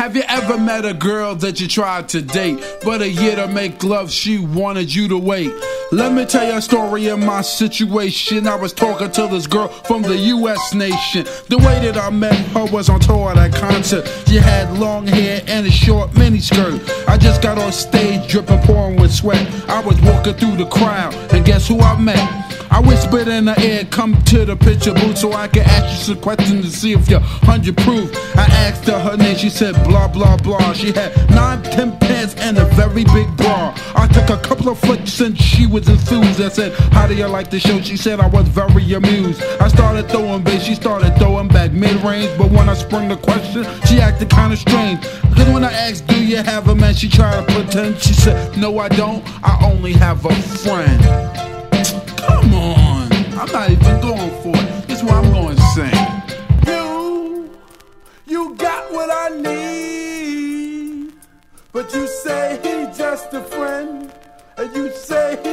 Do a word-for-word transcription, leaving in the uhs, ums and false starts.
Have you ever met a girl that you tried to date, but a year to make love she wanted you to wait? Let me tell you a story of my situation. I was talking to this girl from the U S nation. The way that I met her was on tour at a concert. She had long hair and a short miniskirt. I just got on stage dripping, pouring with sweat. I was walking through the crowd, and guess who I met? I whispered in her ear, come to the picture booth so I can ask you some questions to see if you're hundred proof. I asked her her name, she said blah blah blah. She had nine, ten pants and a very big bra. I took a couple of flicks and she was enthused. I said, how do you like the show? She said I was very amused. I started throwing bass, she started throwing back mid-range. But when I sprung the question, she acted kinda strange. Cause when I asked, do you have a man? She tried to pretend. She said, no I don't, I only have a friend. Come on, I'm not even going for it. This is what I'm going to sing. You, you got what I need, but you say he's just a friend, and you say he